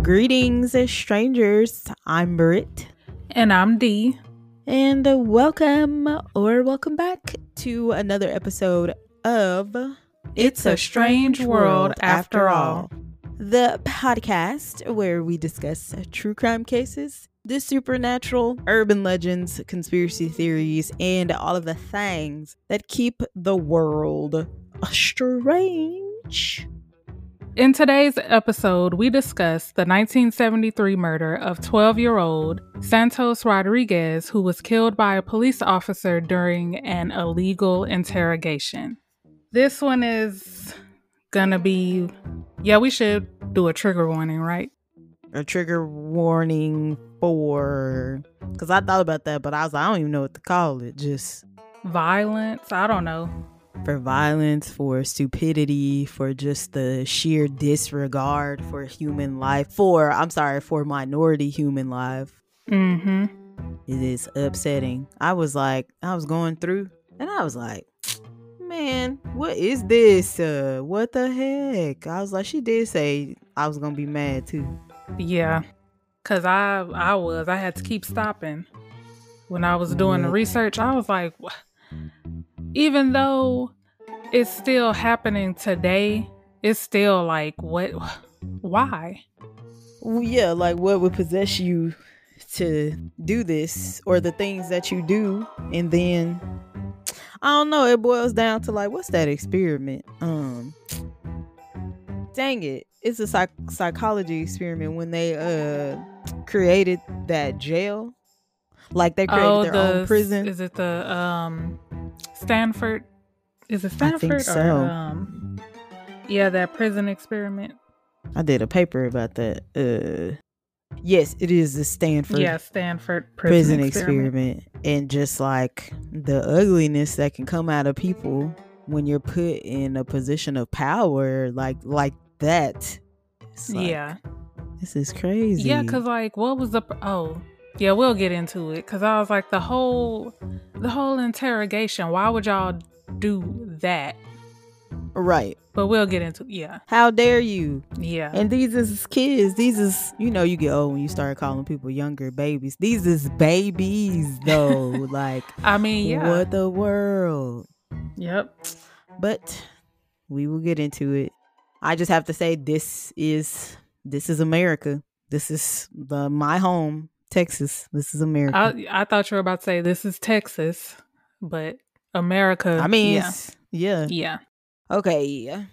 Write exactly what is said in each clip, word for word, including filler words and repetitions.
Greetings, strangers. I'm Britt. And I'm Dee. And uh, welcome or welcome back to another episode of It's, it's a Strange, strange World, World After All. The podcast where we discuss true crime cases, the supernatural, urban legends, conspiracy theories, and all of the things that keep the world strange. In today's episode, we discuss the nineteen seventy-three murder of twelve-year-old Santos Rodriguez, who was killed by a police officer during an illegal interrogation. This one is gonna be, yeah, we should do a trigger warning, right? A trigger warning for, because I thought about that, but I was like, I don't even know what to call it. Just violence, I don't know. For violence, for stupidity, for just the sheer disregard for human life, for, I'm sorry, for minority human life. Mm-hmm. It is upsetting. I was like, I was going through and I was like, man, what is this? Uh, what the heck? I was like, she did say I was going to be mad too. Yeah, because I, I was. I had to keep stopping. When I was doing the research, I was like, what? Even though it's still happening today, it's still like, what, why? Well, yeah, like what would possess you to do this or the things that you do? And then, I don't know, it boils down to like, what's that experiment? Um, dang it. It's a psych- psychology experiment when they uh created that jail. Like they created oh, their the, own prison. Is it the um Stanford? Is it Stanford? I think so. Or, um, yeah, that prison experiment. I did a paper about that. Uh, yes, it is the Stanford. Yeah, Stanford prison, prison experiment. experiment. And just like the ugliness that can come out of people when you're put in a position of power, like like that. Like, yeah, this is crazy. Yeah, because like, what was the oh. Yeah, we'll get into it because I was like, the whole the whole interrogation, why would y'all do that? Right. But we'll get into yeah. How dare you? Yeah. And these is kids. These is, you know, you get old when you start calling people younger babies. These is babies though. Like, I mean, yeah. What the world? Yep. But we will get into it. I just have to say this is this is America. This is the my home. Texas. This is America. I, I thought you were about to say this is Texas, but America. I mean, yeah. yeah. Yeah. Okay.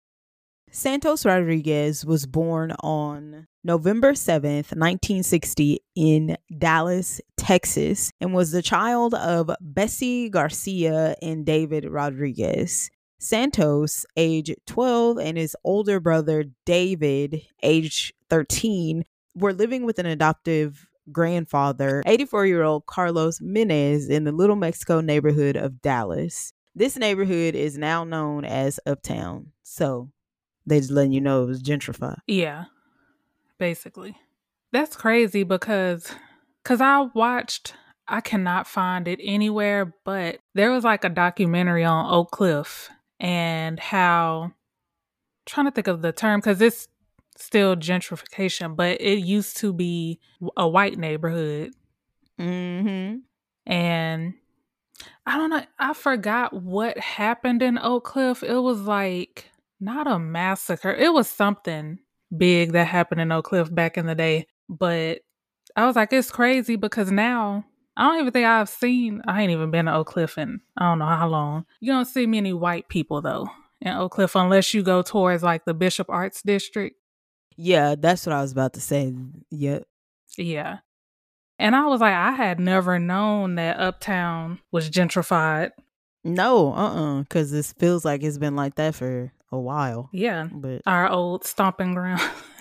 Santos Rodriguez was born on November seventh, nineteen sixty in Dallas, Texas, and was the child of Bessie Garcia and David Rodriguez. Santos, age twelve, and his older brother, David, age thirteen, were living with an adoptive grandfather, eighty-four-year-old Carlos Menez, in the Little Mexico neighborhood of Dallas. This neighborhood is now known as Uptown. So they just letting you know it was gentrified. Yeah, basically. That's crazy because because I watched, I cannot find it anywhere, but there was like a documentary on Oak Cliff and how, I'm trying to think of the term because it's still gentrification, but it used to be a white neighborhood. Mm-hmm. And I don't know, I forgot what happened in Oak Cliff. It was like not a massacre. It was something big that happened in Oak Cliff back in the day. But I was like, it's crazy because now I don't even think I've seen, I ain't even been to Oak Cliff in I don't know how long. You don't see many white people though in Oak Cliff unless you go towards like the Bishop Arts District. Yeah, that's what I was about to say. Yep. Yeah. And I was like, I had never known that Uptown was gentrified. No, uh-uh, because this feels like it's been like that for a while. Yeah. But our old stomping ground.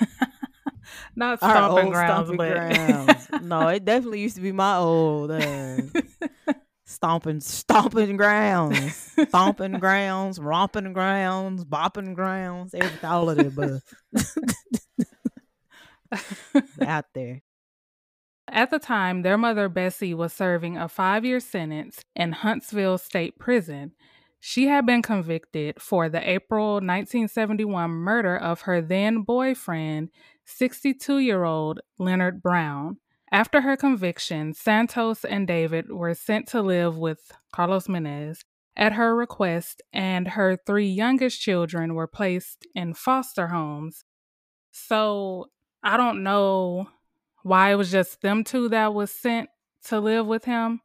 Not our stomping old grounds, stomping but grounds. No, it definitely used to be my old uh, stomping, stomping grounds, stomping grounds, romping grounds, bopping grounds, everything, all of it, but out there. At the time, their mother, Bessie, was serving a five-year sentence in Huntsville State Prison. She had been convicted for the April nineteen seventy-one murder of her then boyfriend, sixty-two-year-old Leonard Brown. After her conviction, Santos and David were sent to live with Carlos Menes at her request, and her three youngest children were placed in foster homes. So I don't know why it was just them two that was sent to live with him.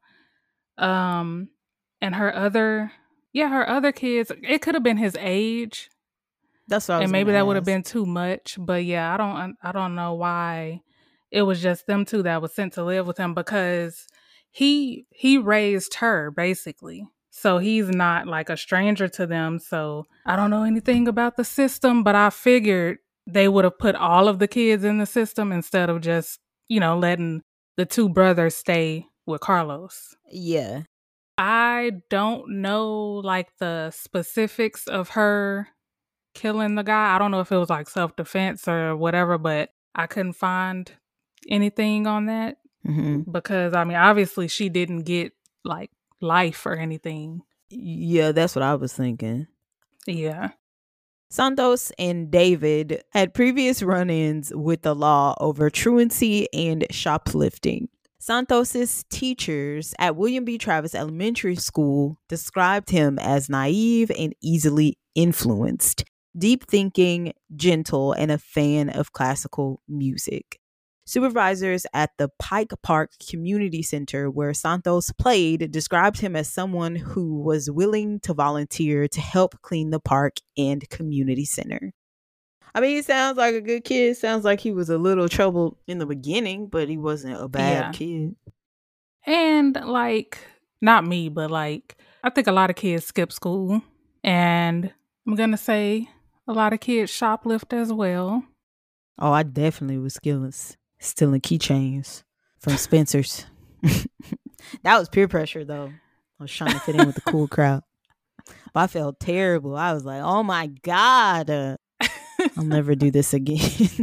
Um, and her other, yeah, her other kids, it could have been his age. That's what I was And maybe gonna that would have ask. been too much. But yeah, I don't, I don't know why it was just them two that was sent to live with him, because he he raised her basically. So he's not like a stranger to them. So I don't know anything about the system, but I figured they would have put all of the kids in the system instead of just, you know, letting the two brothers stay with Carlos. Yeah. I don't know like the specifics of her killing the guy. I don't know if it was like self-defense or whatever, but I couldn't find anything on that. Mm-hmm. Because I mean, obviously she didn't get like life or anything. Yeah, that's what I was thinking. Yeah. Santos and David had previous run-ins with the law over truancy and shoplifting. Santos's teachers at William B. Travis Elementary School described him as naive and easily influenced, deep-thinking, gentle, and a fan of classical music. Supervisors at the Pike Park Community Center, where Santos played, described him as someone who was willing to volunteer to help clean the park and community center. I mean, he sounds like a good kid. Sounds like he was a little troubled in the beginning, but he wasn't a bad Yeah. kid. And like, not me, but like, I think a lot of kids skip school. And I'm going to say a lot of kids shoplift as well. Oh, I definitely was stealing, stealing keychains from Spencer's. That was peer pressure, though. I was trying to fit in with the cool crowd. But I felt terrible. I was like, oh my God. Uh, I'll never do this again.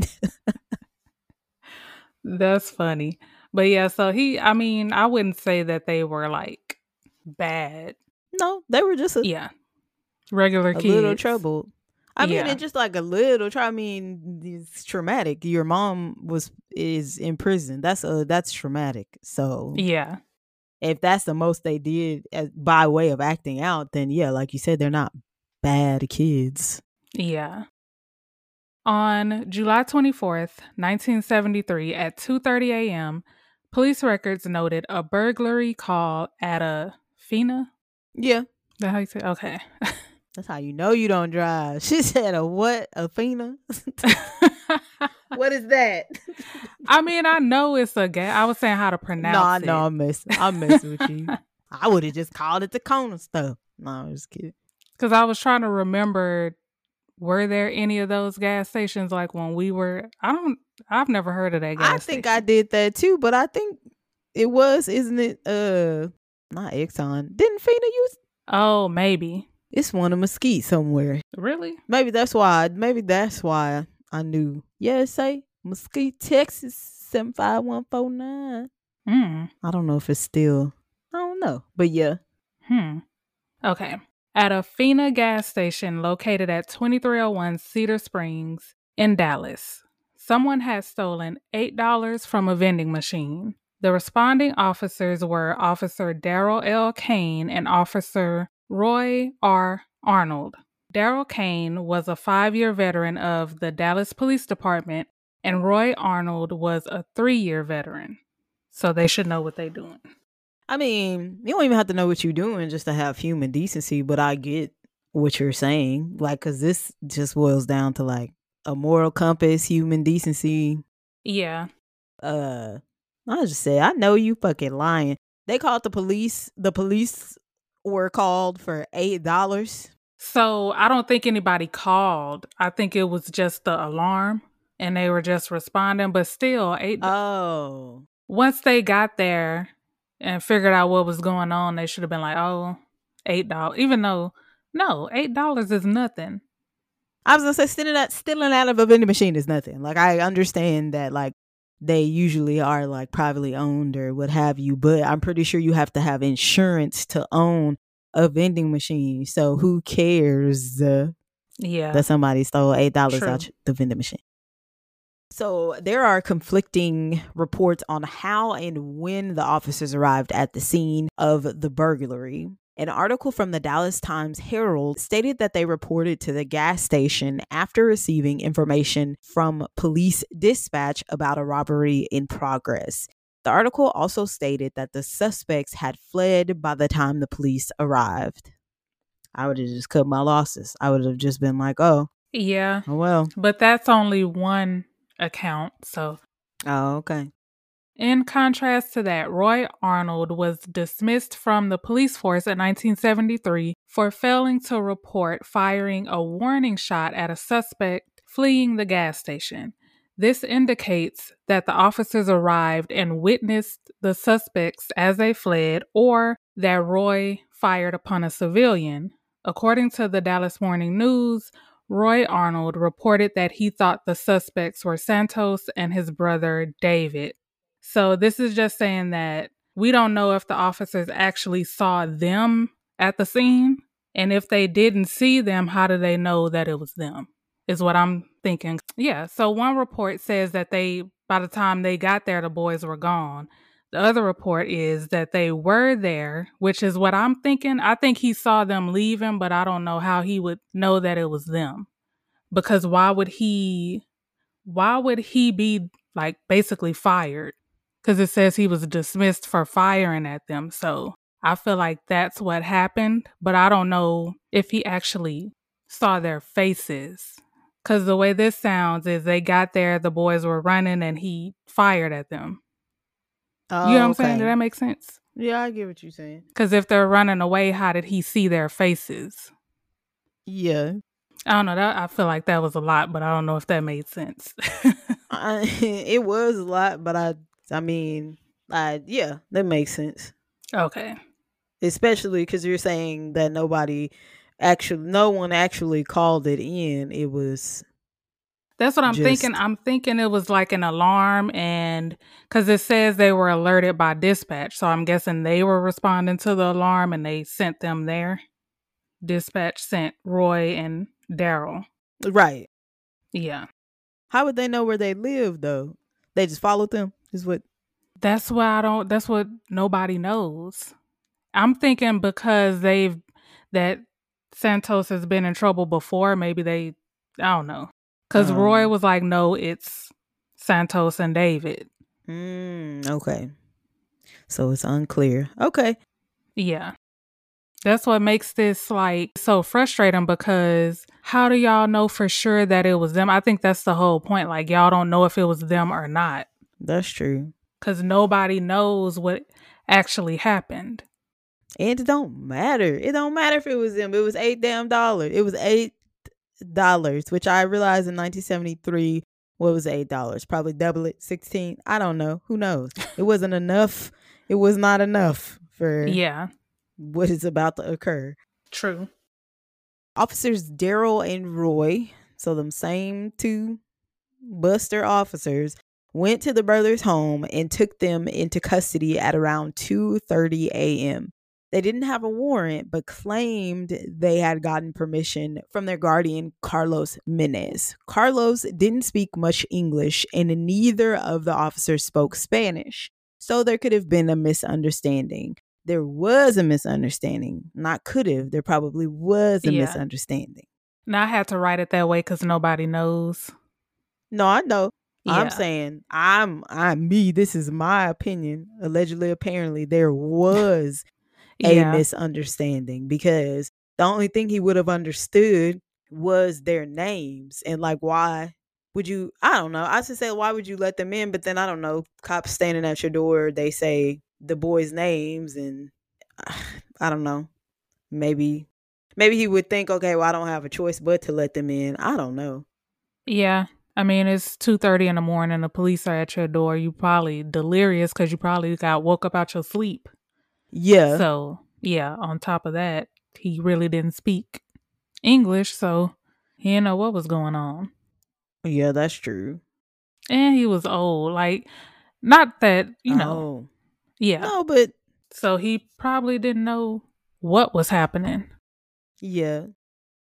That's funny. But yeah, so he, I mean, I wouldn't say that they were like bad. No, they were just a, Yeah. Regular a kids. little troubled. I mean, Yeah. it's just like a little. Try. I mean, it's traumatic. Your mom was is in prison. That's a that's traumatic. So Yeah. if that's the most they did as, by way of acting out, then yeah, like you said, they're not bad kids. Yeah. On July twenty-fourth, nineteen seventy-three, at two thirty a.m., police records noted a burglary call at a Fina. Yeah, That how you say? Okay. that's how you know you don't drive. She said a what? A Fina? What is that? I mean, I know it's a gas. I was saying how to pronounce no, I it. know I'm messing. I'm messing with you. I would have just called it the Kona stuff. No, I'm just kidding. Because I was trying to remember, were there any of those gas stations like when we were? I don't. I've never heard of that gas I station. think I did that too, but I think it was, isn't it? Uh, not Exxon. Didn't Fina use? Oh, maybe. It's one of Mesquite somewhere. Really? Maybe that's why. Maybe that's why I knew. Yeah, it say Mesquite, Texas, seven five one four nine. Hmm. I don't know if it's still. I don't know, but yeah. Hmm. Okay. At a Fina gas station located at twenty-three oh one Cedar Springs in Dallas, someone had stolen eight dollars from a vending machine. The responding officers were Officer Daryl L. Kane and Officer Roy R. Arnold. Daryl Kane was a five-year veteran of the Dallas Police Department, and Roy Arnold was a three-year veteran. So they should know what they're doing. I mean, you don't even have to know what you're doing just to have human decency, but I get what you're saying. Like, because this just boils down to like a moral compass, human decency. Yeah. Uh, I just say, I know you fucking lying. They called the police. The police were called for eight dollars. So I don't think anybody called. I think it was just the alarm and they were just responding, but still eight. Oh. Once they got there and figured out what was going on, they should have been like, oh, eight dollars. Even though, no, eight dollars is nothing. I was going to say stealing out, stealing out of a vending machine is nothing. Like, I understand that, like, they usually are, like, privately owned or what have you, but I'm pretty sure you have to have insurance to own a vending machine. So who cares uh, Yeah. that somebody stole eight dollars True. out the vending machine? So there are conflicting reports on how and when the officers arrived at the scene of the burglary. An article from the Dallas Times Herald stated that they reported to the gas station after receiving information from police dispatch about a robbery in progress. The article also stated that the suspects had fled by the time the police arrived. I would have just cut my losses. I would have just been like, oh. Yeah. Oh, well. But that's only one account, so. Oh, okay. In contrast to that, Roy Arnold was dismissed from the police force in nineteen seventy-three for failing to report firing a warning shot at a suspect fleeing the gas station. This indicates that the officers arrived and witnessed the suspects as they fled, or that Roy fired upon a civilian. According to the Dallas Morning News, Roy Arnold reported that he thought the suspects were Santos and his brother David. So this is just saying that we don't know if the officers actually saw them at the scene. And if they didn't see them, how do they know that it was them? Is what I'm thinking. Yeah, so one report says that they, by the time they got there, the boys were gone. The other report is that they were there, which is what I'm thinking. I think he saw them leaving, but I don't know how he would know that it was them. Because why would he, why would he be like basically fired? Because it says he was dismissed for firing at them. So I feel like that's what happened, but I don't know if he actually saw their faces. Because the way this sounds is they got there, the boys were running, and he fired at them. Oh, you know what I'm okay. saying? Did that make sense? Yeah, I get what you're saying. Because if they're running away, how did he see their faces? Yeah. I don't know. That, I feel like that was a lot, but I don't know if that made sense. I, it was a lot, but I, I mean, I, yeah, that makes sense. Okay. Especially because you're saying that nobody actually, no one actually called it in. It was. That's what I'm just... thinking. I'm thinking it was like an alarm, and because it says they were alerted by dispatch. So I'm guessing they were responding to the alarm and they sent them there. Dispatch sent Roy and Daryl. Right. Yeah. How would they know where they lived, though? They just followed them? Is what? That's what I don't, that's what nobody knows. I'm thinking because they've, that Santos has been in trouble before, maybe they, I don't know. Because um, Roy was like, no, it's Santos and David. Mm, okay. So it's unclear. Okay. Yeah. That's what makes this like so frustrating, because how do y'all know for sure that it was them? I think that's the whole point. Like, y'all don't know if it was them or not. That's true. Because nobody knows what actually happened. And it don't matter. It don't matter if it was them. It was eight damn dollars. It was eight dollars, which I realized in nineteen seventy-three, what was eight dollars? Probably double it, sixteen. I don't know. Who knows? It wasn't enough. It was not enough for yeah what is about to occur. True. Officers Daryl and Roy, so them same two buster officers, went to the brothers' home and took them into custody at around two thirty a.m. They didn't have a warrant, but claimed they had gotten permission from their guardian, Carlos Menez. Carlos didn't speak much English, and neither of the officers spoke Spanish, so there could have been a misunderstanding. There was a misunderstanding. Not could have. There probably was a yeah. misunderstanding. Now I had to write it that way because nobody knows. No, I know. Yeah. I'm saying, I'm, I'm me. This is my opinion. Allegedly, apparently, there was a yeah. misunderstanding, because the only thing he would have understood was their names. And like, why would you, I don't know. I should say, why would you let them in? But then I don't know, cops standing at your door, they say the boys' names, and I don't know. Maybe, maybe he would think, okay, well, I don't have a choice but to let them in. I don't know. Yeah. I mean, it's two thirty in the morning. The police are at your door. You probably delirious because you probably got woke up out your sleep. Yeah. So, yeah, on top of that, he really didn't speak English, so he didn't know what was going on. Yeah, that's true. And he was old. Like, not that, you know. Oh. Yeah. No, but. So he probably didn't know what was happening. Yeah.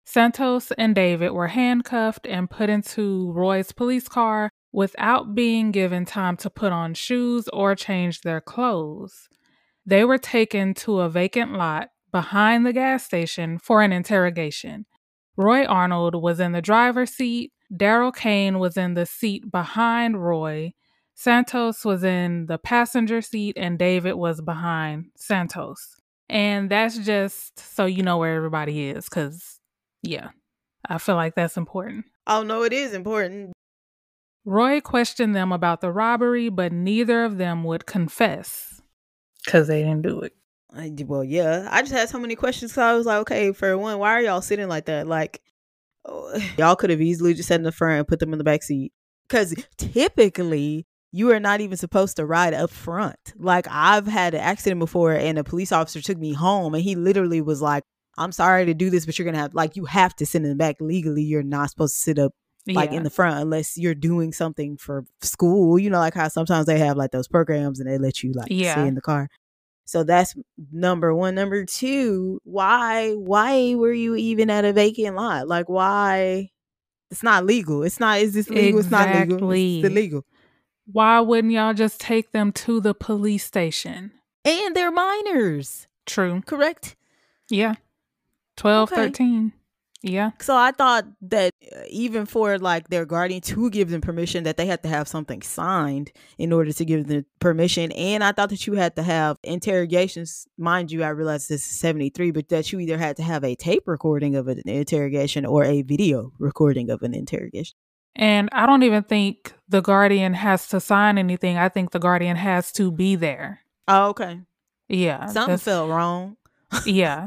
Santos and David were handcuffed and put into Roy's police car without being given time to put on shoes or change their clothes. They were taken to a vacant lot behind the gas station for an interrogation. Roy Arnold was in the driver's seat, Daryl Kane was in the seat behind Roy, Santos was in the passenger seat, and David was behind Santos. And that's just so you know where everybody is, because, yeah, I feel like that's important. Oh, no, it is important. Roy questioned them about the robbery, but neither of them would confess because they didn't do it. I, well, yeah. I just had so many questions, so I was like, okay, for one, why are y'all sitting like that? Like, oh, y'all could have easily just sat in the front and put them in the back seat. Because typically, you are not even supposed to ride up front. Like, I've had an accident before, and a police officer took me home, and he literally was like, I'm sorry to do this, but you're going to have, like, you have to sit in the back. Legally, you're not supposed to sit up, like, yeah. in the front unless you're doing something for school. You know, like how sometimes they have, like, those programs, and they let you, like, yeah. sit in the car. So that's number one. Number two, why, why were you even at a vacant lot? Like, why? It's not legal. It's not, is this legal? Exactly. It's not legal. It's illegal. Why wouldn't y'all just take them to the police station? And they're minors. True. Correct? Yeah. twelve, okay. thirteen. Yeah. So I thought that even for like their guardian to give them permission, that they had to have something signed in order to give them permission. And I thought that you had to have interrogations. Mind you, I realized this is seventy-three, but that you either had to have a tape recording of an interrogation or a video recording of an interrogation. And I don't even think the guardian has to sign anything. I think the guardian has to be there. Oh, okay. Yeah. Something felt wrong. Yeah.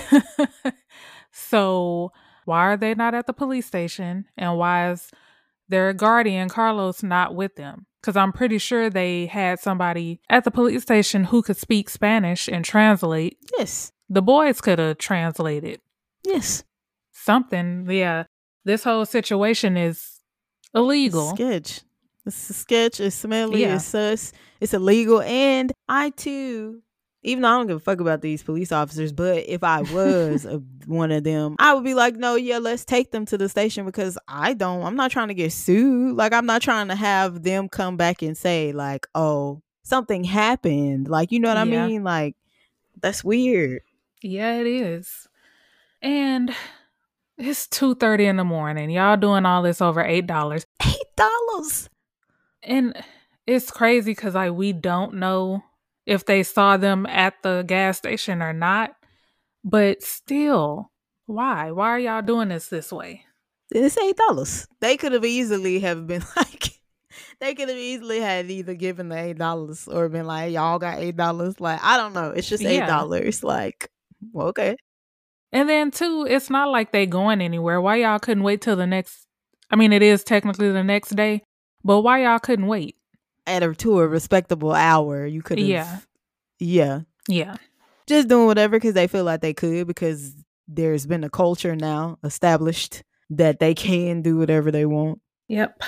So why are they not at the police station? And why is their guardian, Carlos, not with them? Because I'm pretty sure they had somebody at the police station who could speak Spanish and translate. Yes. The boys could have translated. Yes. Something. Yeah. This whole situation is illegal. It's a sketch. It's a sketch. It's smelly. Yeah. It's sus. It's illegal. And I, too... even though I don't give a fuck about these police officers, but if I was a, one of them, I would be like, no, yeah, let's take them to the station because I don't, I'm not trying to get sued. Like, I'm not trying to have them come back and say like, oh, something happened. Like, you know what yeah. I mean? Like, that's weird. Yeah, it is. And it's two thirty in the morning. Y'all doing all this over eight dollars. eight dollars. And it's crazy because like we don't know if they saw them at the gas station or not. But still, why? Why are y'all doing this this way? It's eight dollars. They could have easily have been like, they could have easily had either given the eight dollars or been like, y'all got eight dollars. Like, I don't know. It's just eight dollars. Yeah. Like, well, okay. And then, too, it's not like they going anywhere. Why y'all couldn't wait till the next, I mean, it is technically the next day, but why y'all couldn't wait? At a, to a respectable hour, you could have. Yeah. Yeah. Yeah. Just doing whatever because they feel like they could, because there's been a culture now established that they can do whatever they want. Yep.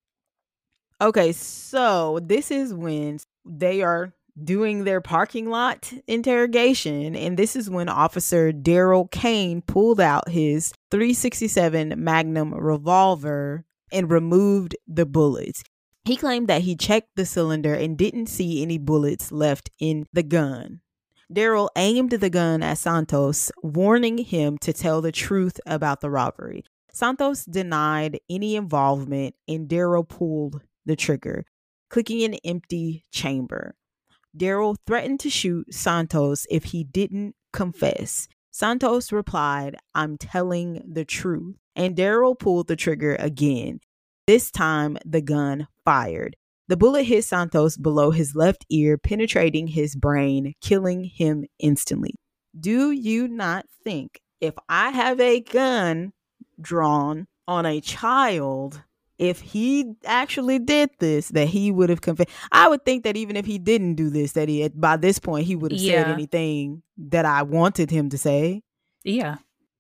Okay, so this is when they are doing their parking lot interrogation, and this is when Officer Daryl Kane pulled out his three sixty-seven Magnum revolver and removed the bullets. He claimed that he checked the cylinder and didn't see any bullets left in the gun. Daryl aimed the gun at Santos, warning him to tell the truth about the robbery. Santos denied any involvement, and Daryl pulled the trigger, clicking an empty chamber. Daryl threatened to shoot Santos if he didn't confess. Santos replied, "I'm telling the truth," and Daryl pulled the trigger again. This time, the gun fired. The bullet hit Santos below his left ear, penetrating his brain, killing him instantly. Do you not think if I have a gun drawn on a child, if he actually did this, that he would have confessed? I would think that even if he didn't do this, that he, by this point, he would have yeah. said anything that I wanted him to say. Yeah.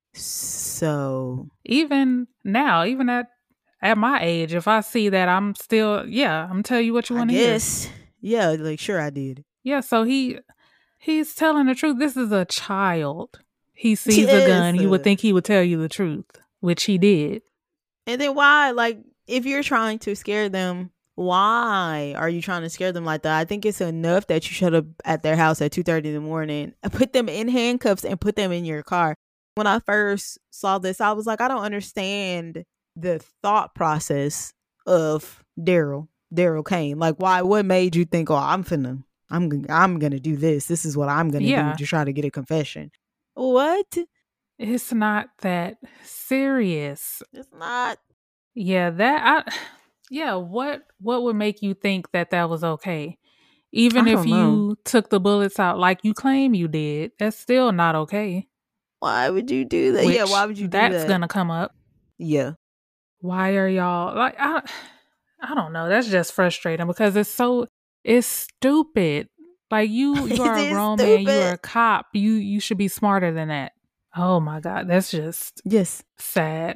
So even now, even at At my age, if I see that, I'm still, yeah, I'm tell you what you want to hear. Yes. Yeah, like, sure I did. Yeah, so he he's telling the truth. This is a child. He sees Yes. a gun. You would think he would tell you the truth, which he did. And then why? Like, if you're trying to scare them, why are you trying to scare them like that? I think it's enough that you showed up at their house at two thirty in the morning, put them in handcuffs and put them in your car. When I first saw this, I was like, I don't understand the thought process of Daryl, Daryl Kane. Like, why? What made you think, oh, I'm finna, I'm, I'm gonna do this. This is what I'm gonna Yeah. do to try to get a confession. What? It's not that serious. It's not. Yeah, that I yeah, what what would make you think that that was okay? Even I if don't you know. took the bullets out like you claim you did, that's still not okay. Why would you do that? Which, yeah, why would you do that's that? gonna come up. Yeah. Why are y'all like I I don't know. That's just frustrating because it's so it's stupid. Like you you are It a is grown man, you stupid. are a cop. You you should be smarter than that. Oh my God, that's just Yes. sad.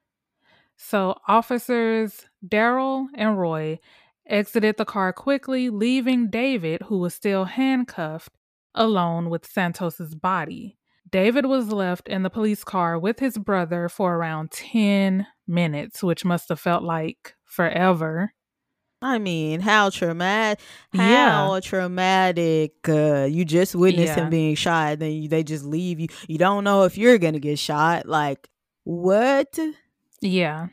So officers Daryl and Roy exited the car quickly, leaving David, who was still handcuffed, alone with Santos's body. David was left in the police car with his brother for around ten minutes, which must have felt like forever. I mean, how traumatic, how Yeah. traumatic. Uh, you just witnessed Yeah. him being shot, then you, they just leave you. You don't know if you're going to get shot. Like, what? Yeah.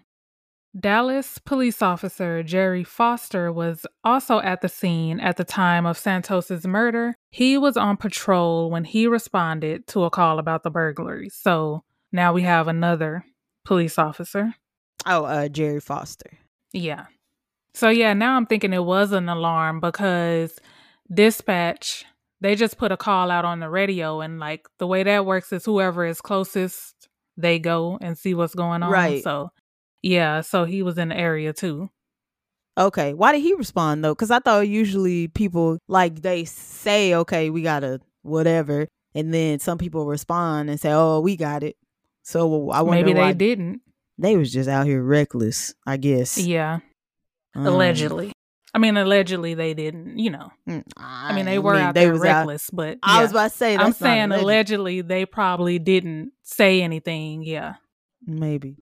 Dallas police officer Jerry Foster was also at the scene at the time of Santos's murder. He was on patrol when he responded to a call about the burglary. So now we have another police officer. Oh, uh, Jerry Foster. Yeah. So yeah, now I'm thinking it was an alarm because dispatch, they just put a call out on the radio, and like the way that works is whoever is closest, they go and see what's going on. Right. So yeah, so he was in the area too. Okay. Why did he respond though? Because I thought usually people like they say, okay, we gotta whatever, and then some people respond and say, oh, we got it. So I wonder Maybe they why didn't. they was just out here reckless, I guess. Yeah. Um, Allegedly. I mean, allegedly they didn't, you know. I, I mean, they were mean, out they there was out- reckless, but I yeah. was about to say, that's I'm not saying alleged. allegedly they probably didn't say anything. Yeah. Maybe.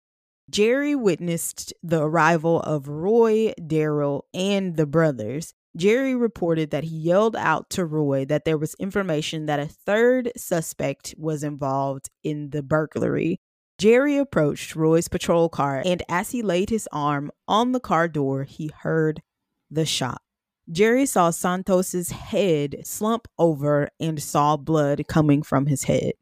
Jerry witnessed the arrival of Roy, Daryl, and the brothers. Jerry reported that he yelled out to Roy that there was information that a third suspect was involved in the burglary. Jerry approached Roy's patrol car, and as he laid his arm on the car door, he heard the shot. Jerry saw Santos's head slump over and saw blood coming from his head.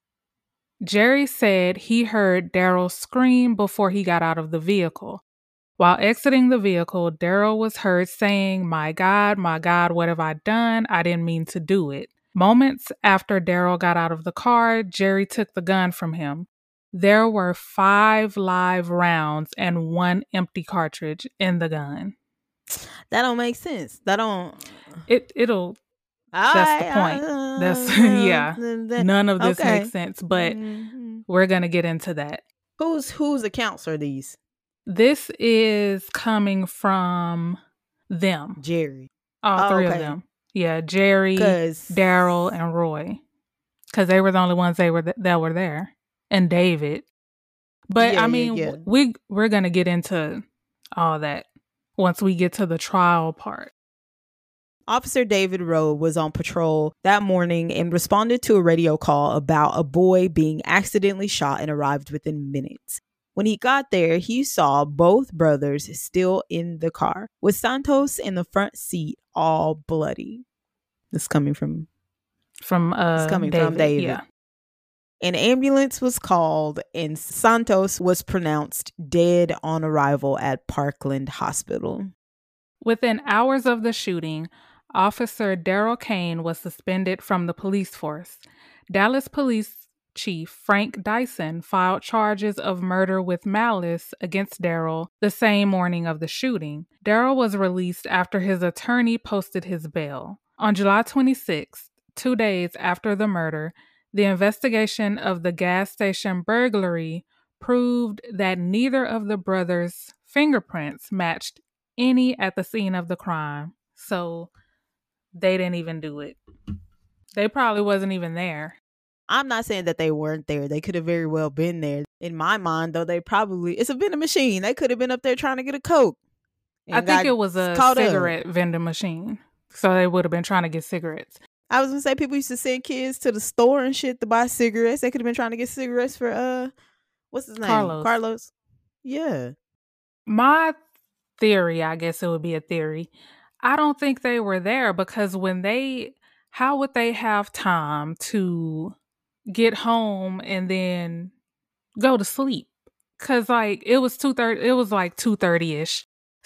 Jerry said he heard Daryl scream before he got out of the vehicle. While exiting the vehicle, Daryl was heard saying, "My God, my God, what have I done? I didn't mean to do it." Moments after Daryl got out of the car, Jerry took the gun from him. There were five live rounds and one empty cartridge in the gun. That don't make sense. That don't. It it'll. All That's the right, point. uh, That's uh, yeah. that- None of this okay. makes sense, but Mhm. we're gonna get into that. Whose whose accounts are these? This is coming from them. Jerry. All Oh, three okay. of them. Yeah, Jerry, 'Cause Daryl, and Roy. Because they were the only ones they were th- that were there. And David. But Yeah, I yeah, mean, yeah. w- we we're gonna get into all that once we get to the trial part. Officer David Rowe was on patrol that morning and responded to a radio call about a boy being accidentally shot and arrived within minutes. When he got there, he saw both brothers still in the car, with Santos in the front seat, all bloody. This is coming from From uh It's coming David. from David. Yeah. An ambulance was called and Santos was pronounced dead on arrival at Parkland Hospital. Within hours of the shooting, Officer Daryl Kane was suspended from the police force. Dallas Police Chief Frank Dyson filed charges of murder with malice against Daryl the same morning of the shooting. Daryl was released after his attorney posted his bail. On July twenty-sixth, two days after the murder, the investigation of the gas station burglary proved that neither of the brothers' fingerprints matched any at the scene of the crime. So they didn't even do it. They probably wasn't even there. I'm not saying that they weren't there. They could have very well been there. In my mind, though, they probably, it's a vending machine. They could have been up there trying to get a Coke. I think it was a cigarette up. vending machine. So they would have been trying to get cigarettes. I was going to say, people used to send kids to the store and shit to buy cigarettes. They could have been trying to get cigarettes for, uh, what's his name? Carlos. Carlos. Yeah. My theory, I guess it would be a theory. I don't think they were there because when they, how would they have time to get home and then go to sleep? Cause like it was two thirty, it was like two thirty ish.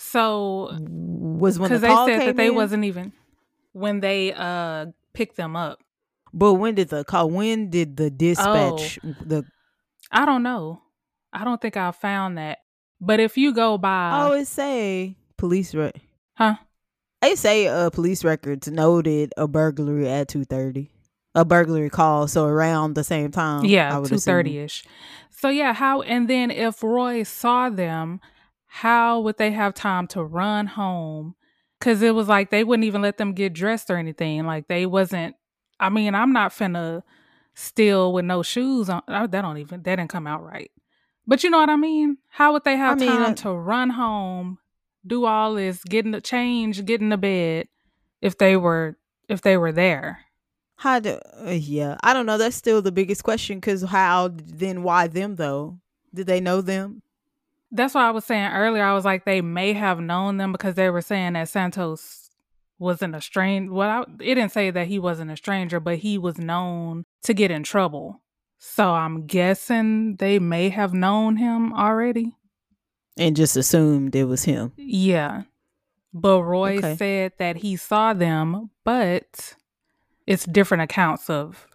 So was when the they call said came that they in? wasn't even when they uh picked them up. But when did the call? When did the dispatch? Oh, the I don't know. I don't think I found that. But if you go by, I always say police re- huh? They say uh police records noted a burglary at two thirty. A burglary call, so around the same time. Yeah, two thirty ish. So yeah, how and then if Roy saw them, how would they have time to run home? Because it was like they wouldn't even let them get dressed or anything. Like they wasn't. I mean, I'm not finna steal with no shoes on. That don't even. That didn't come out right. But you know what I mean? How would they have I mean, time uh, to run home, do all this, get in the change, get in the bed, if they were if they were there? How do? Uh, yeah, I don't know. That's still the biggest question. Because how? Then why them though? Did they know them? That's what I was saying earlier. I was like, they may have known them because they were saying that Santos wasn't a stranger. Well, I, it didn't say that he wasn't a stranger, but he was known to get in trouble. So I'm guessing they may have known him already. And just assumed it was him. Yeah. But Roy okay. said that he saw them, but it's different accounts of...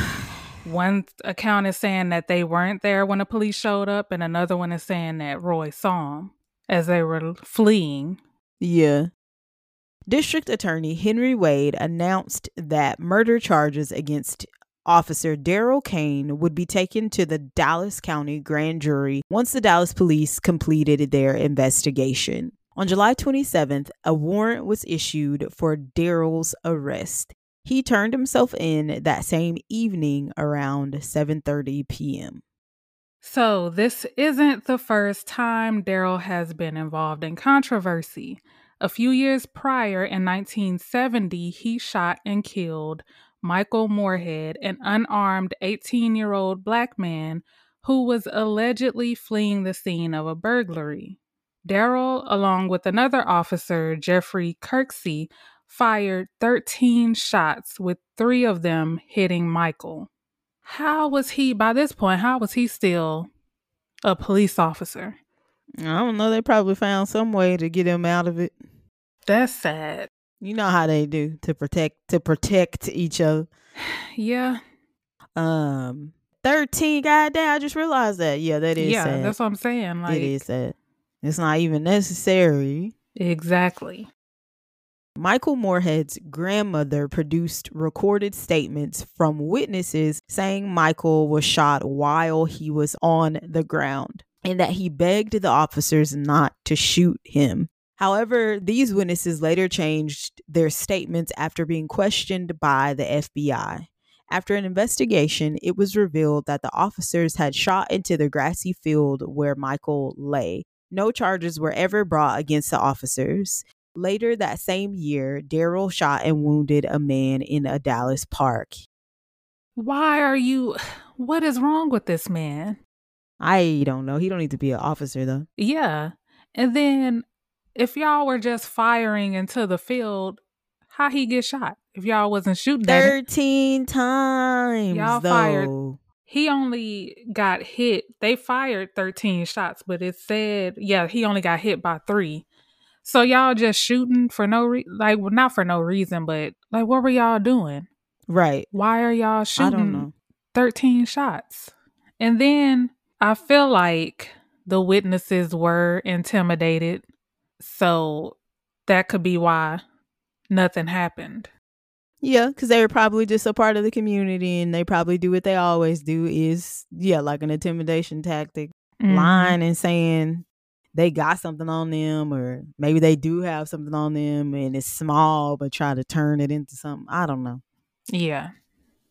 One account is saying that they weren't there when the police showed up, and another one is saying that Roy saw them as they were fleeing. Yeah. District Attorney Henry Wade announced that murder charges against Officer Daryl Kane would be taken to the Dallas County Grand Jury once the Dallas police completed their investigation. On July twenty-seventh, a warrant was issued for Daryl's arrest. He turned himself in that same evening around seven thirty p.m. So this isn't the first time Daryl has been involved in controversy. A few years prior, in nineteen seventy, he shot and killed Michael Moorhead, an unarmed eighteen-year-old black man who was allegedly fleeing the scene of a burglary. Daryl, along with another officer, Jeffrey Kirksey, fired thirteen shots, with three of them hitting Michael. How was he, by this point, how was he still a police officer? I don't know. They probably found some way to get him out of it. That's sad. You know how they do to protect to protect each other. Yeah. Um, thirteen. Goddamn! I just realized that. Yeah, that is yeah, sad. That's what I'm saying. Like, it is sad. It's not even necessary. Exactly. Michael Moorhead's grandmother produced recorded statements from witnesses saying Michael was shot while he was on the ground and that he begged the officers not to shoot him. However, these witnesses later changed their statements after being questioned by the F B I. After an investigation, it was revealed that the officers had shot into the grassy field where Michael lay. No charges were ever brought against the officers. Later that same year, Daryl shot and wounded a man in a Dallas park. Why are you... What is wrong with this man? I don't know. He don't need to be an officer, though. Yeah. And then, if y'all were just firing into the field, how he get shot? If y'all wasn't shooting at him? thirteen times, y'all though. Fired. He only got hit. They fired thirteen shots, but it said, yeah, he only got hit by three. So y'all just shooting for no reason, like, well, not for no reason, but like, what were y'all doing? Right. Why are y'all shooting I don't know. thirteen shots? And then I feel like the witnesses were intimidated. So that could be why nothing happened. Yeah, because they were probably just a part of the community and they probably do what they always do is, yeah, like an intimidation tactic. Mm-hmm. Lying and saying they got something on them, or maybe they do have something on them and it's small, but try to turn it into something. I don't know. Yeah.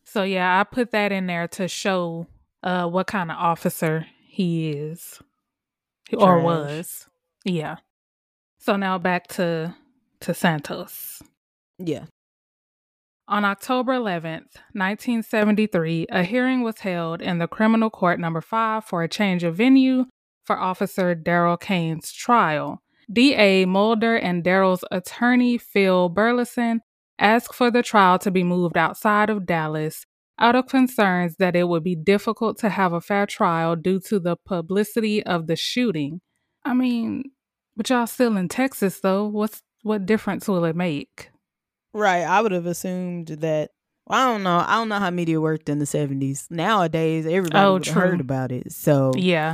So yeah, I put that in there to show uh what kind of officer he is or Trash. was. Yeah. So now back to to Santos. Yeah. On October eleventh, nineteen seventy-three, a hearing was held in the criminal court number five for a change of venue for Officer Daryl Kane's trial. D A Mulder and Daryl's attorney, Phil Burleson, asked for the trial to be moved outside of Dallas out of concerns that it would be difficult to have a fair trial due to the publicity of the shooting. I mean, but y'all still in Texas, though. What's what difference will it make? Right. I would have assumed that. Well, I don't know. I don't know how media worked in the seventies. Nowadays, everybody Oh, would have true. heard about it. So Yeah.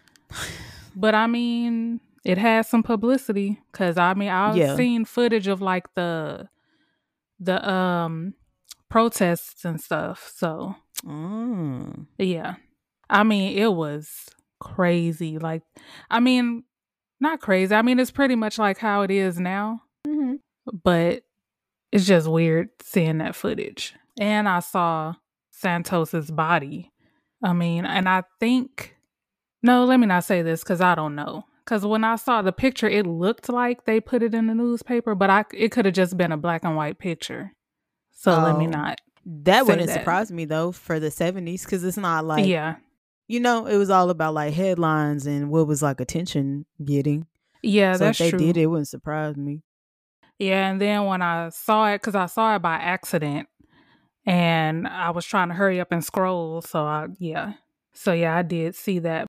But I mean, it has some publicity because I mean, I've Yeah. seen footage of like the the um protests and stuff. So Mm. yeah, I mean, it was crazy. Like, I mean, not crazy. I mean, it's pretty much like how it is now, hmm but it's just weird seeing that footage. And I saw Santos's body. I mean, and I think. No, let me not say this because I don't know. Because when I saw the picture, it looked like they put it in the newspaper, but I it could have just been a black and white picture. So Oh, let me not. That say wouldn't that. surprise me though for the seventies because it's not like, Yeah. you know, it was all about like headlines and what was like attention getting. Yeah, So that's if they true. did, it wouldn't surprise me. Yeah, and then when I saw it, because I saw it by accident, and I was trying to hurry up and scroll, so I, yeah. So yeah, I did see that.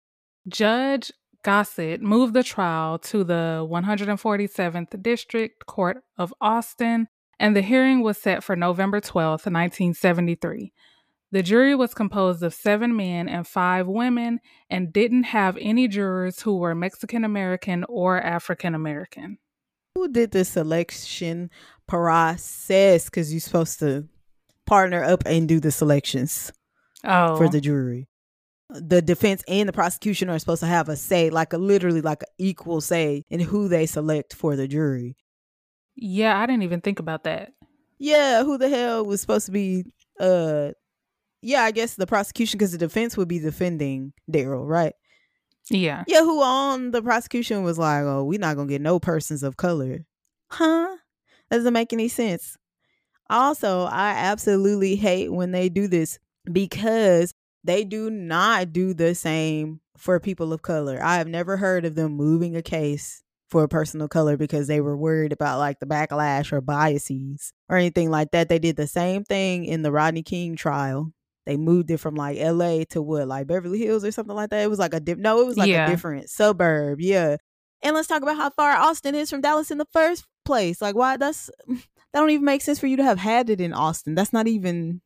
Judge Gossett moved the trial to the one hundred forty-seventh District Court of Austin, and the hearing was set for November twelfth, nineteen seventy-three. The jury was composed of seven men and five women and didn't have any jurors who were Mexican American or African American. Who did the selection process? Because you're supposed to partner up and do the selections Oh, for the jury. The defense and the prosecution are supposed to have a say, like a literally like an equal say in who they select for the jury. yeah, I didn't even think about that. Yeah, who the hell was supposed to be? Uh, yeah, I guess the prosecution, because the defense would be defending Daryl, right? Yeah. Yeah, who on the prosecution was like, "Oh, we're not gonna get no persons of color," huh? That doesn't make any sense. Also, I absolutely hate when they do this because they do not do the same for people of color. I have never heard of them moving a case for a person of color because they were worried about like the backlash or biases or anything like that. They did the same thing in the Rodney King trial. They moved it from like L A to what, like Beverly Hills or something like that. It was like a dip. No, it was like Yeah. a different suburb. Yeah. And let's talk about how far Austin is from Dallas in the first place. Like, why? That's that don't even make sense for you to have had it in Austin. That's not even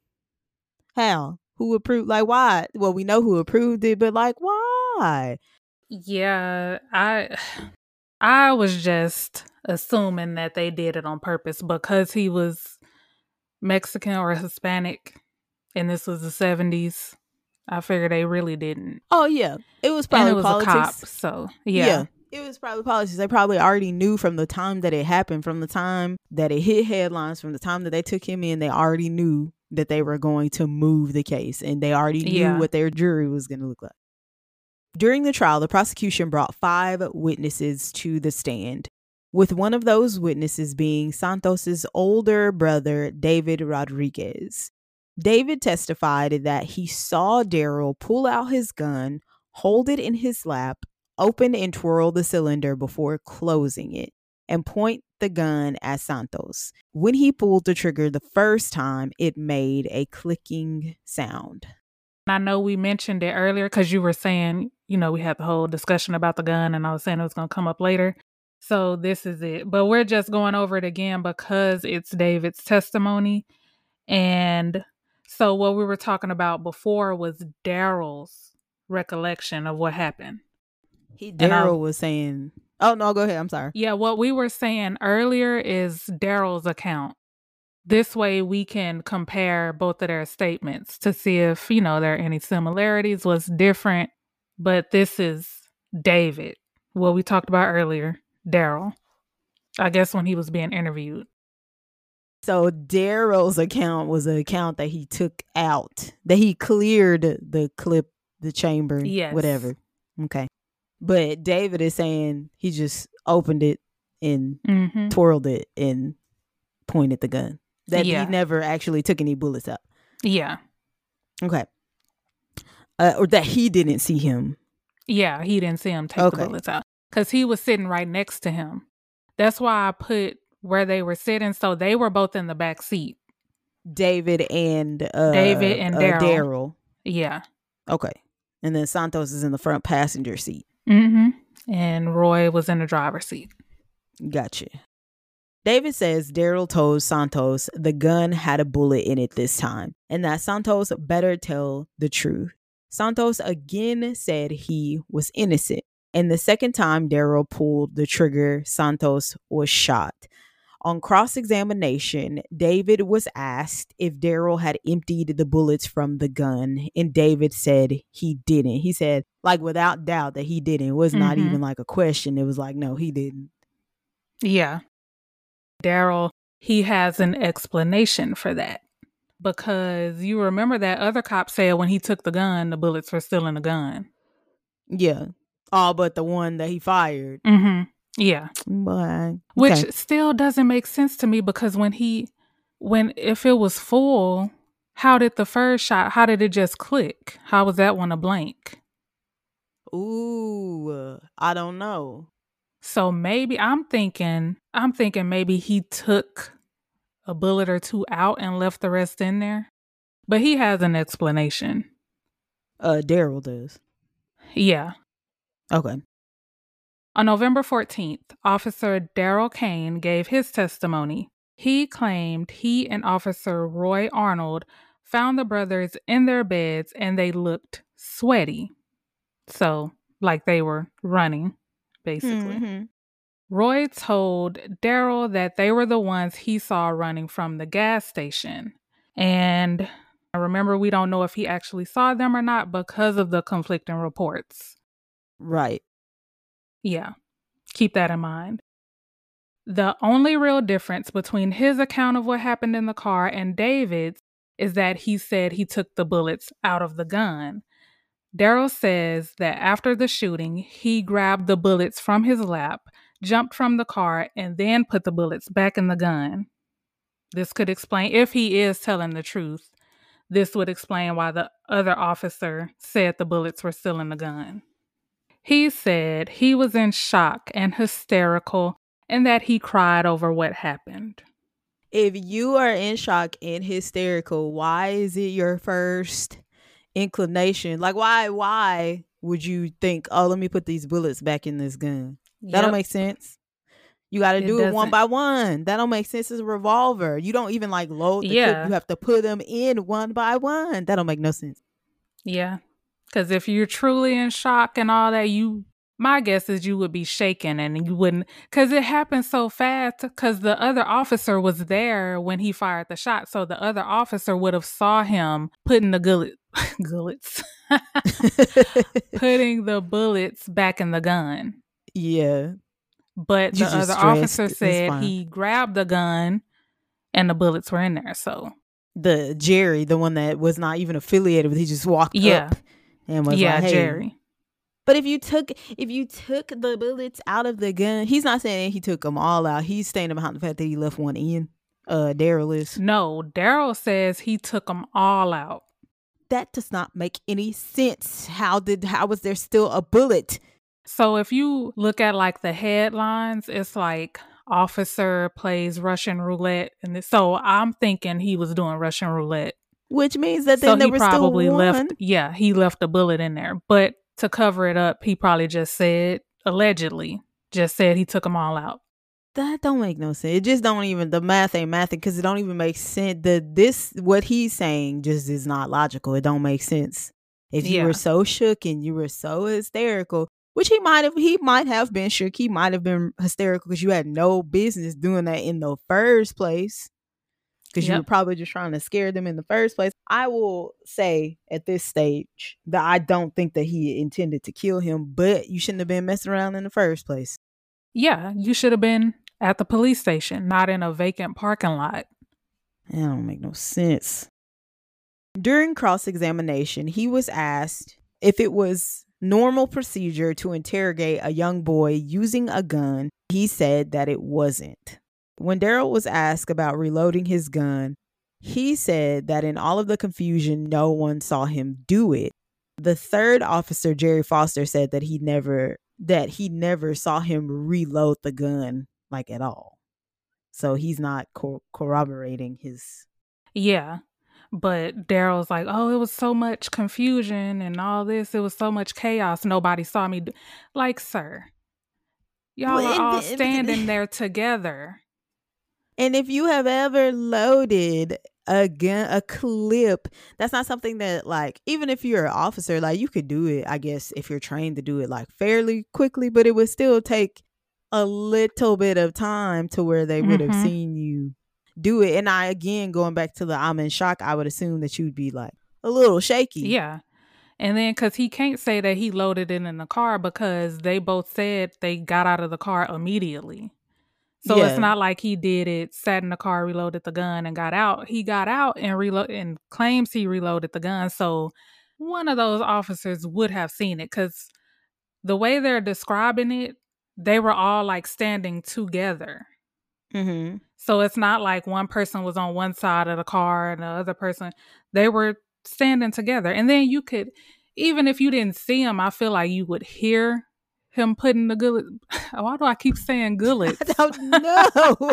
how. Who approved? Like, why? Well, we know who approved it, but like, why? Yeah, I I was just assuming that they did it on purpose because he was Mexican or Hispanic and this was the seventies. I figured they really didn't. Oh yeah, it was probably and it was politics. a cop, so yeah. yeah. It was probably politics. They probably already knew from the time that it happened, from the time that it hit headlines, from the time that they took him in, they already knew that they were going to move the case and they already knew Yeah. what their jury was going to look like. During the trial, the prosecution brought five witnesses to the stand, with one of those witnesses being Santos's older brother, David Rodriguez. David testified that he saw Daryl pull out his gun, hold it in his lap, open and twirl the cylinder before closing it, and point the gun at Santos. When he pulled the trigger the first time, it made a clicking sound. I know we mentioned it earlier because you were saying, you know, we had the whole discussion about the gun and I was saying it was going to come up later. So this is it. But we're just going over it again because it's David's testimony. And so what we were talking about before was Daryl's recollection of what happened. He Daryl was saying, oh, no, go ahead. I'm sorry. Yeah, what we were saying earlier is Daryl's account. This way we can compare both of their statements to see if, you know, there are any similarities, what's different. But this is David, what we talked about earlier, Daryl, I guess when he was being interviewed. So Daryl's account was an account that he took out, that he cleared the clip, the chamber, Yes. whatever. Okay. But David is saying he just opened it and Mm-hmm. twirled it and pointed the gun. That Yeah. he never actually took any bullets out. Yeah. Okay. Uh, or that he didn't see him. Yeah, he didn't see him take Okay. the bullets out. Because he was sitting right next to him. That's why I put where they were sitting. So they were both in the back seat. David and uh, David and uh, Daryl. Daryl. Yeah. Okay. And then Santos is in the front passenger seat. Mm-hmm. And Roy was in the driver's seat. Gotcha. David says Daryl told Santos the gun had a bullet in it this time and that Santos better tell the truth. Santos again said he was innocent. And the second time Daryl pulled the trigger, Santos was shot. On cross-examination, David was asked if Daryl had emptied the bullets from the gun, and David said he didn't. He said, like, without doubt that he didn't. It was not Mhm. even like a question. It was like, no, he didn't. Yeah. Daryl, he has an explanation for that. Because you remember that other cop said when he took the gun, the bullets were still in the gun. Yeah. All but the one that he fired. Mm-hmm. Yeah. But, Which okay. still doesn't make sense to me because when he, when, if it was full, how did the first shot, how did it just click? How was that one a blank? Ooh, I don't know. So maybe I'm thinking, I'm thinking maybe he took a bullet or two out and left the rest in there. But he has an explanation. Uh, Daryl does. Yeah. Okay. On November fourteenth, Officer Daryl Kane gave his testimony. He claimed he and Officer Roy Arnold found the brothers in their beds and they looked sweaty. So, like they were running, basically. Mm-hmm. Roy told Daryl that they were the ones he saw running from the gas station. And I remember we don't know if he actually saw them or not because of the conflicting reports. Right. Yeah, keep that in mind. The only real difference between his account of what happened in the car and David's is that he said he took the bullets out of the gun. Daryl says that after the shooting, he grabbed the bullets from his lap, jumped from the car, and then put the bullets back in the gun. This could explain, if he is telling the truth, this would explain why the other officer said the bullets were still in the gun. He said he was in shock and hysterical and that he cried over what happened. If you are in shock and hysterical, why is it your first inclination? Like, why, why would you think, oh, let me put these bullets back in this gun? That Yep. don't make sense. You got to It do it one doesn't. by one. That don't make sense. It's a revolver. You don't even like load the Yeah. clip. You have to put them in one by one. That don't make no sense. Yeah. Because if you're truly in shock and all that, you, my guess is you would be shaking and you wouldn't, because it happened so fast because the other officer was there when he fired the shot. So the other officer would have saw him putting the gullet, gullets, putting the bullets back in the gun. Yeah. But You the just other stressed. officer It's said fine. he grabbed the gun and the bullets were in there. So The Jerry, the one that was not even affiliated with, he just walked yeah, up and was yeah, like, hey. Jerry. But if you took if you took the bullets out of the gun, he's not saying he took them all out. He's standing behind the fact that he left one in. Uh, Daryl is. No, Daryl says he took them all out. That does not make any sense. How did how was there still a bullet? So if you look at like the headlines, it's like officer plays Russian roulette, and this, so I'm thinking he was doing Russian roulette. Which means that So then there he was probably still one. left. Yeah, he left a bullet in there, but to cover it up, he probably just said allegedly just said he took them all out. That don't make no sense. It just don't even, the math ain't mathing because it don't even make sense. The this what he's saying just is not logical. It don't make sense. If you Yeah. were so shook and you were so hysterical, which he might have, he might have been shook. He might have been hysterical because you had no business doing that in the first place. Because you Yep. were probably just trying to scare them in the first place. I will say at this stage that I don't think that he intended to kill him, but you shouldn't have been messing around in the first place. Yeah, you should have been at the police station, not in a vacant parking lot. That don't make no sense. During cross-examination, he was asked if it was normal procedure to interrogate a young boy using a gun. He said that it wasn't. When Daryl was asked about reloading his gun, he said that in all of the confusion, no one saw him do it. The third officer, Jerry Foster, said that he never that he never saw him reload the gun, like, at all. So he's not co- corroborating his. Yeah. But Daryl's like, oh, it was so much confusion and all this. It was so much chaos. Nobody saw me. Do-. Like, sir, y'all Well, are and all the- standing there together. And if you have ever loaded a gun, a clip, that's not something that, like, even if you're an officer, like, you could do it, I guess, if you're trained to do it, like, fairly quickly, but it would still take a little bit of time to where they would have Mhm. seen you do it. And I, again, going back to the I'm in shock, I would assume that you'd be, like, a little shaky. Yeah. And then because he can't say that he loaded it in the car because they both said they got out of the car immediately. So Yeah. it's not like he did it, sat in the car, reloaded the gun, and got out. He got out and reload and claims he reloaded the gun. So one of those officers would have seen it because the way they're describing it, they were all like standing together. Mm-hmm. So it's not like one person was on one side of the car and the other person, they were standing together. And then you could, even if you didn't see him, I feel like you would hear him putting the gullet. Why do I keep saying gullets? I don't know.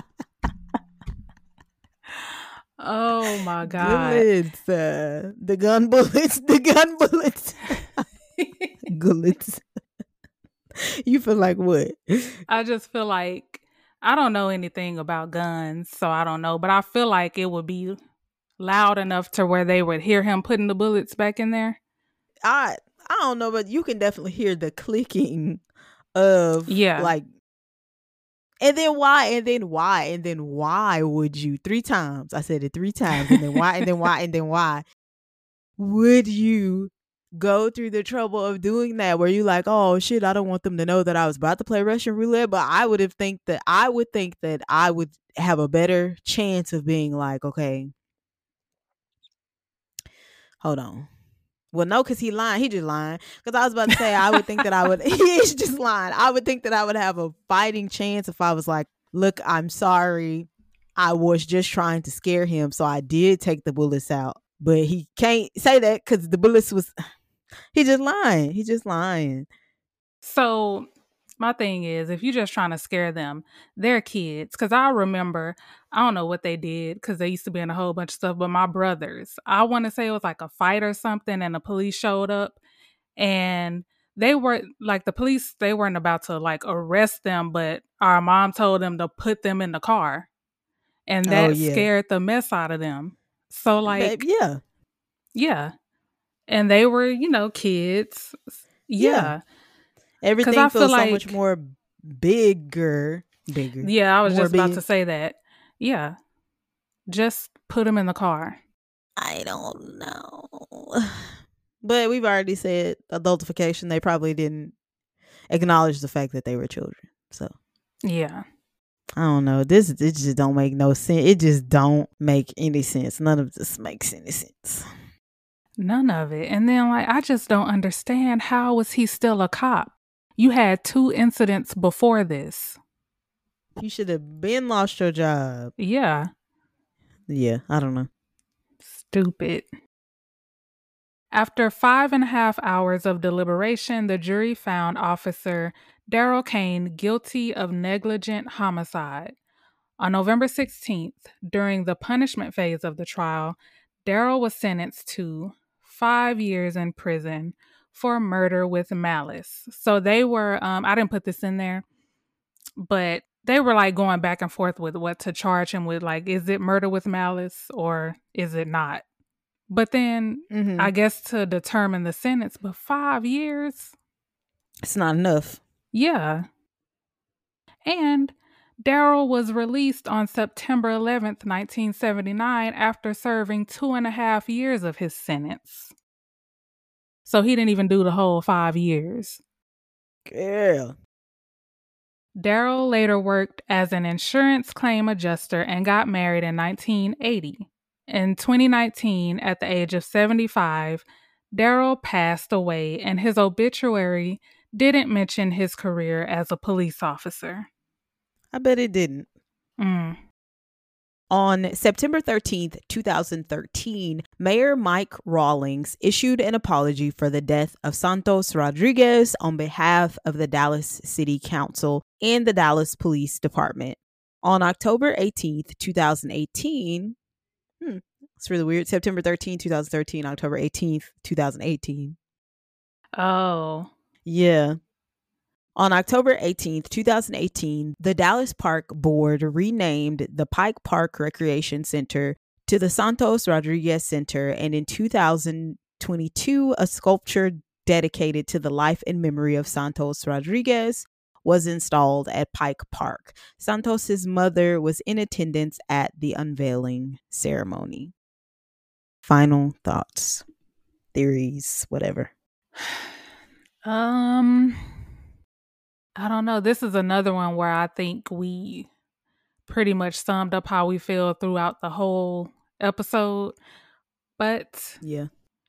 Oh my God. Bullets. Uh, the gun bullets. The gun bullets. Gullets. You feel like what? I just feel like, I don't know anything about guns, so I don't know, but I feel like it would be loud enough to where they would hear him putting the bullets back in there. I I don't know, but you can definitely hear the clicking of, Yeah. like, and then why, and then why, and then why would you, three times, I said it three times, and then why, and then why, and then why would you go through the trouble of doing that where you like, oh shit, I don't want them to know that I was about to play Russian roulette? But I would have think that I would think that I would have a better chance of being like, okay, hold on. Well, no, because he lying. He just lying. Because I was about to say, I would think that I would, he's just lying. I would think that I would have a fighting chance if I was like, look, I'm sorry. I was just trying to scare him. So I did take the bullets out. But he can't say that because the bullets was, he just lying. He just lying. So my thing is, if you're just trying to scare them, they're kids. Because I remember, I don't know what they did because they used to be in a whole bunch of stuff, but my brothers, I want to say it was like a fight or something, and the police showed up, and they were like, the police, they weren't about to like arrest them, but our mom told them to put them in the car, and that Oh, yeah. scared the mess out of them. So like, Babe, yeah. yeah. And they were, you know, kids. Yeah. Yeah. Everything I feels feel so like- much more bigger. Bigger. Yeah, I was More just about big. to say that. Yeah. Just put them in the car. I don't know. But we've already said adultification. They probably didn't acknowledge the fact that they were children. So Yeah. I don't know. This it just don't make no sense. It just don't make any sense. None of this makes any sense. None of it. And then like, I just don't understand, how was he still a cop? You had two incidents before this. You should have been lost your job. Yeah. Yeah, I don't know. Stupid. After five and a half hours of deliberation, the jury found Officer Daryl Kane guilty of negligent homicide. On November sixteenth, during the punishment phase of the trial, Daryl was sentenced to five years in prison for murder with malice. So they were, um, I didn't put this in there, but they were like going back and forth with what to charge him with. Like, is it murder with malice or is it not? But then Mm-hmm. I guess to determine the sentence, but five years? It's not enough. Yeah. And Daryl was released on September eleventh, nineteen seventy-nine after serving two and a half years of his sentence. So he didn't even do the whole five years. Girl. Daryl later worked as an insurance claim adjuster and got married in nineteen eighty. In twenty nineteen, at the age of seventy-five, Daryl passed away, and his obituary didn't mention his career as a police officer. I bet it didn't. Mm. On September thirteenth, twenty thirteen, Mayor Mike Rawlings issued an apology for the death of Santos Rodriguez on behalf of the Dallas City Council and the Dallas Police Department. On October eighteenth, twenty eighteen, hmm, it's really weird, September thirteenth, twenty thirteen, October eighteenth, twenty eighteen. Oh. Yeah. On October eighteenth, twenty eighteen, the Dallas Park Board renamed the Pike Park Recreation Center to the Santos Rodriguez Center, and in two thousand twenty-two, a sculpture dedicated to the life and memory of Santos Rodriguez was installed at Pike Park. Santos's mother was in attendance at the unveiling ceremony. Final thoughts, theories, whatever. Um... I don't know. This is another one where I think we pretty much summed up how we feel throughout the whole episode. But yeah,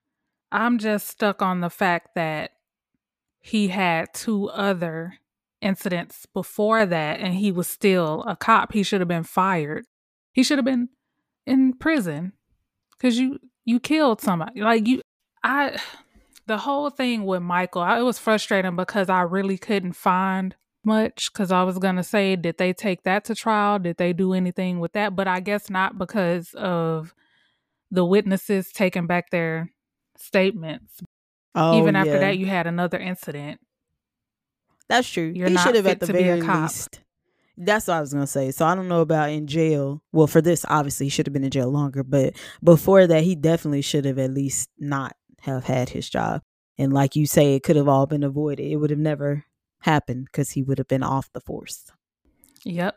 I'm just stuck on the fact that he had two other incidents before that and he was still a cop. He should have been fired. He should have been in prison because you, you killed somebody. Like you, I... The whole thing with Michael, it was frustrating because I really couldn't find much, because I was going to say, did they take that to trial? Did they do anything with that? But I guess not, because of the witnesses taking back their statements. Oh, Even after yeah. that, you had another incident. That's true. You're he not should have fit at the to be a very cop. least. That's what I was going to say. So I don't know about in jail. Well, for this, obviously, he should have been in jail longer. But before that, he definitely should have at least not have had his job. And like you say, it could have all been avoided. It would have never happened because he would have been off the force. Yep.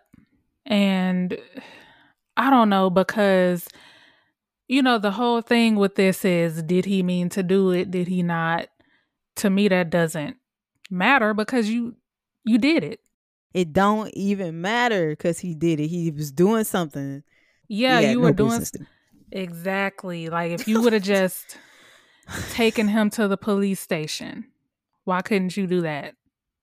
And I don't know, because, you know, the whole thing with this is, did he mean to do it? Did he not? To me, that doesn't matter because you you did it. It don't even matter because he did it. He was doing something. Yeah, you were doing exactly. Like if you would have just taken him to the police station, why couldn't you do that?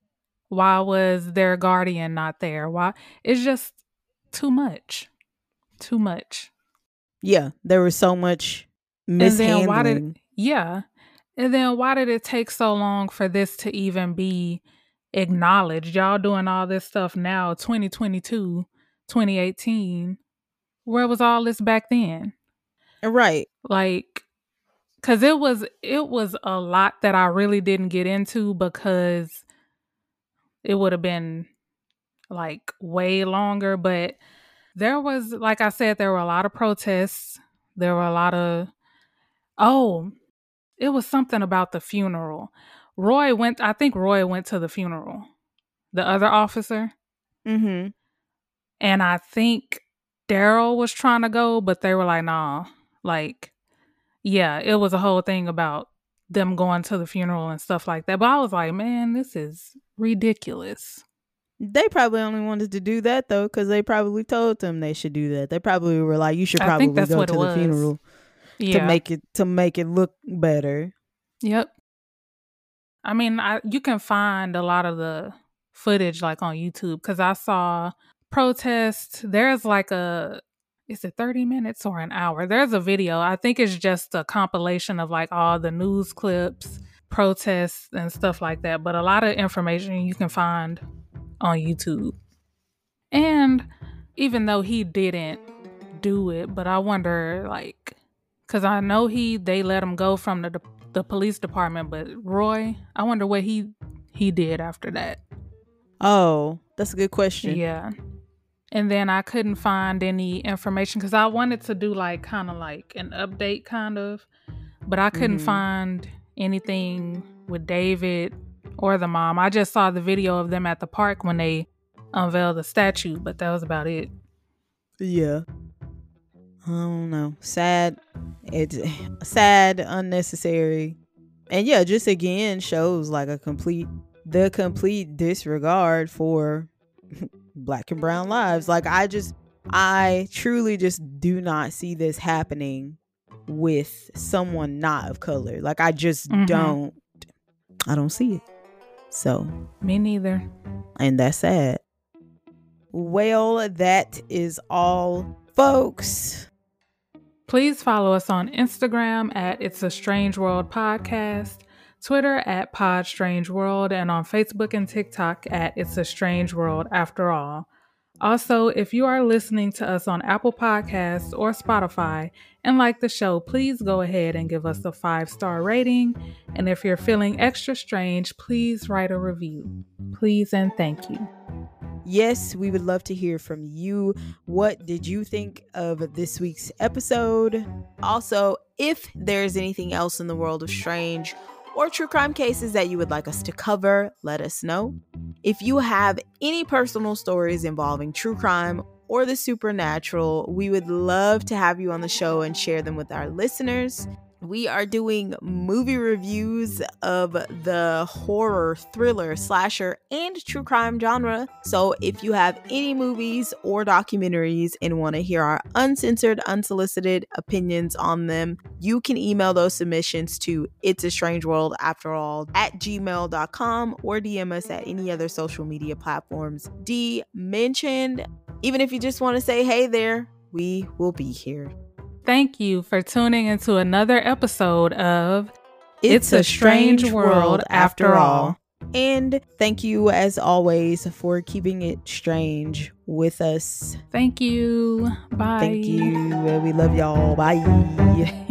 Why was their guardian not there? Why? It's just too much. Too much. Yeah, there was so much mishandling. And then why did, yeah. And then why did it take so long for this to even be acknowledged? Y'all doing all this stuff now, twenty twenty-two, twenty eighteen. Where was all this back then? Right. Like, because it was, it was a lot that I really didn't get into because it would have been like way longer. But there was, like I said, there were a lot of protests. There were a lot of, oh, it was something about the funeral. Roy went, I think Roy went to the funeral. The other officer. Mm-hmm. And I think Daryl was trying to go, but they were like, nah. Like, yeah, it was a whole thing about them going to the funeral and stuff like that. But I was like, man, this is ridiculous. They probably only wanted to do that, though, because they probably told them they should do that. They probably were like, you should probably go to the was. funeral yeah. to make it to make it look better. Yep. I mean, I, you can find a lot of the footage like on YouTube, because I saw protests. There's like a, is it thirty minutes or an hour? There's a video. I think it's just a compilation of like all the news clips, protests and stuff like that. But a lot of information you can find on YouTube. And even though he didn't do it, but I wonder, like, because I know he, they let him go from the the police department, but Roy, I wonder what he he did after that. Oh, that's a good question. Yeah. And then I couldn't find any information because I wanted to do like kind of like an update kind of, but I couldn't mm-hmm. find anything with David or the mom. I just saw the video of them at the park when they unveiled the statue, but that was about it. Yeah. I don't know. Sad. It's sad, unnecessary. And yeah, just again shows like a complete, the complete disregard for Black and brown lives. Like, I just, I truly just do not see this happening with someone not of color. Like, I just mm-hmm. don't, I don't see it. So. Me neither. And that's sad. Well, that is all, folks. Please follow us on Instagram at It's a Strange World Podcast, Twitter at Pod Strange World, and on Facebook and TikTok at It's a Strange World After All. Also, if you are listening to us on Apple Podcasts or Spotify and like the show, please go ahead and give us a five-star rating. And if you're feeling extra strange, please write a review. Please and thank you. Yes, we would love to hear from you. What did you think of this week's episode? Also, if there's anything else in the world of strange or true crime cases that you would like us to cover, let us know. If you have any personal stories involving true crime or the supernatural, we would love to have you on the show and share them with our listeners. We are doing movie reviews of the horror, thriller, slasher, and true crime genre. So if you have any movies or documentaries and want to hear our uncensored, unsolicited opinions on them, you can email those submissions to It's a Strange World After All at gmail dot com or D M us at any other social media platforms D mentioned. Even if you just want to say hey there, we will be here. Thank you for tuning into another episode of It's, it's a Strange, Strange World, World After All. And thank you, as always, for keeping it strange with us. Thank you. Bye. Thank you. We love y'all. Bye.